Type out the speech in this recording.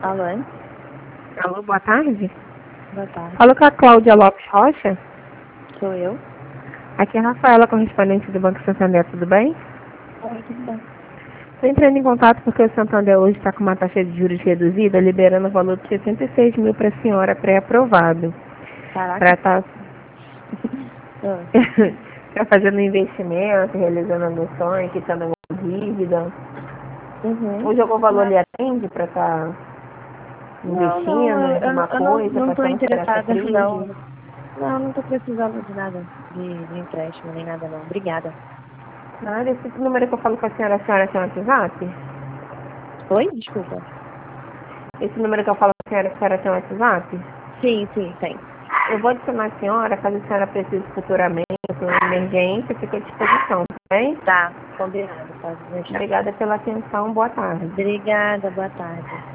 Alô? Alô, boa tarde. Boa tarde. Falo com a Cláudia Lopes Rocha. Sou eu. Aqui é a Rafaela, correspondente do Banco Santander, tudo bem? Oi, tudo bem? Estou entrando em contato porque o Santander hoje está com uma taxa de juros reduzida, liberando o valor de 66 mil para a senhora pré-aprovado. Caraca. Para estar Ah. fazendo investimento, realizando adoções, quitando alguma dívida. Uhum. Hoje algum valor lhe atende para estar investindo em alguma coisa, Não tô passando por essa interessada, crise? não. Não tô precisando de nada, de empréstimo, nem nada, não. Obrigada. Nada, esse número que eu falo com a senhora tem WhatsApp? Oi? Desculpa. Esse número que eu falo com a senhora tem WhatsApp? Sim, tem. Eu vou adicionar a senhora, caso a senhora precise futuramente, uma emergência, fica à disposição, tá bem? Tá, combinado, pode deixar. Obrigada pela atenção, boa tarde. Obrigada, boa tarde.